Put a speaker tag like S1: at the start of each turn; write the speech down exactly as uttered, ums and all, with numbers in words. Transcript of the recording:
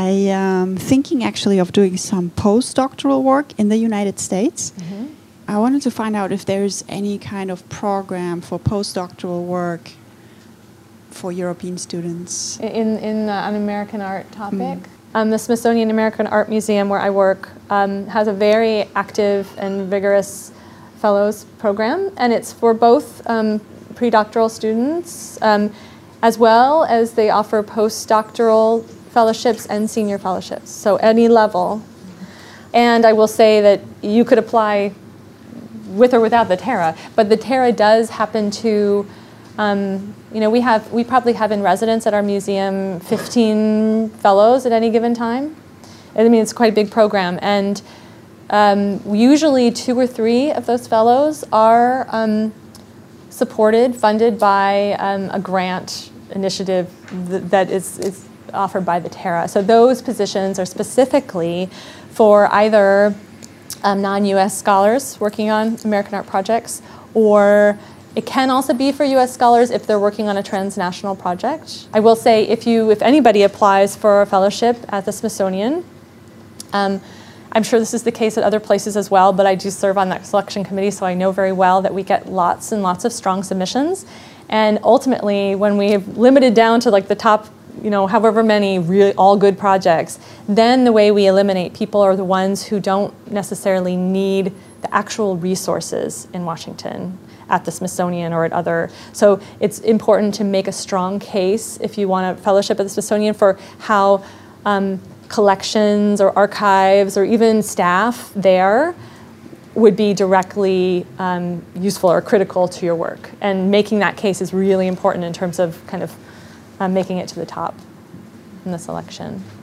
S1: I am thinking actually of doing some postdoctoral work in the United States.
S2: Mm-hmm.
S1: I wanted to find out if there's any kind of program for postdoctoral work for European students.
S2: In, in uh, an American art topic?
S1: Mm.
S2: Um, the Smithsonian American Art Museum, where I work, um, has a very active and vigorous fellows program, and it's for both um, pre-doctoral students, um, as well as they offer postdoctoral fellowships and senior fellowships, so any level. And I will say that you could apply with or without the Terra, but the Terra does happen to, um, you know, we have, we probably have in residence at our museum fifteen fellows at any given time. I mean, it's quite a big program, and um, usually two or three of those fellows are um, supported, funded by um, a grant initiative th that is, is offered by the Terra. So those positions are specifically for either um, non-U S scholars working on American art projects, or it can also be for U S scholars if they're working on a transnational project. I will say, if you, if anybody applies for a fellowship at the Smithsonian, um, I'm sure this is the case at other places as well, but I do serve on that selection committee, so I know very well that we get lots and lots of strong submissions. And ultimately, when we have limited down to like the top, you know, however many really all good projects, then the way we eliminate people are the ones who don't necessarily need the actual resources in Washington at the Smithsonian or at other. So it's important to make a strong case if you want a fellowship at the Smithsonian for how um, collections or archives or even staff there would be directly um, useful or critical to your work. And making that case is really important in terms of kind of um, making it to the top in the selection.